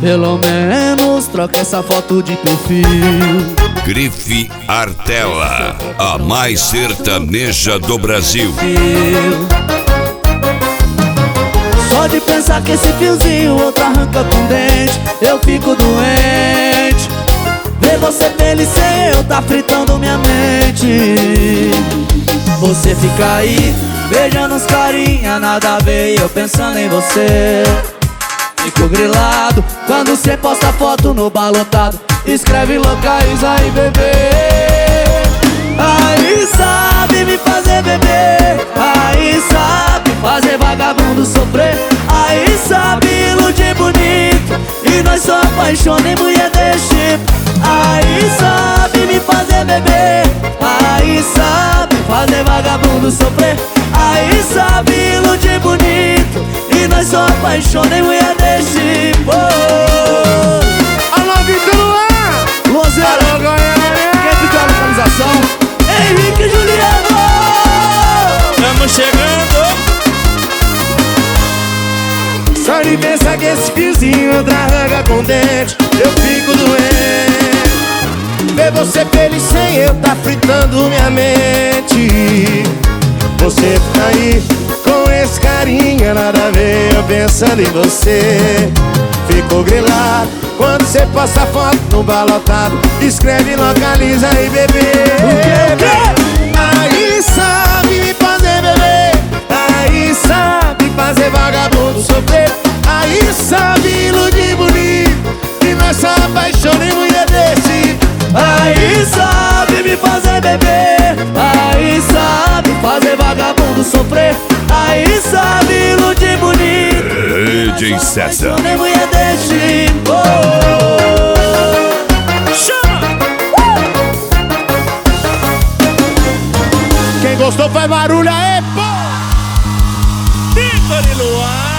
Pelo menos troca essa foto de perfil. Grife Artella, a mais sertaneja do Brasil. Só de pensar que esse fiozinho outro arranca com dente, eu fico doente. Ver você feliz sem eu tá fritando minha mente. Você fica aí beijando uns carinha, nada a ver, e eu pensando em você. Fico grilado quando cê posta foto no bar lotado, escreve localiza aí, bebê. Aí sabe me fazer beber, aí sabe fazer vagabundo sofrer, aí sabe iludir bonito, e nós só apaixona em mulher desse tipo. Aí sabe me fazer beber, aí sabe fazer vagabundo sofrer, aí sabe iludir bonito, e nós só apaixona em mulher desse tipo. Alô, Vitor Luan! Luanzeira, quem pediu a localização? Henrique e Juliano! Estamos chegando! Só de pensar que esse fiozinho outra arranca com dente, eu fico doente. Ver você feliz sem eu tá fritando minha mente. Você fica aí com esse carinha, nada a ver, eu pensando em você. Fico grilado quando você posta foto no bar lotado, escreve localiza aí, bebê. O quê? Aí sabe me fazer beber, aí sabe fazer vagabundo sofrer, aí sabe iludir bonito, e nós só apaixona em mulher desse. Aí sabe me fazer beber, aí sabe fazer vagabundo sofrer, aí sabe iludir bonito, DJ César. nem mulher desse tipo. Quem gostou faz barulho aí, pô! Vitor e Luan!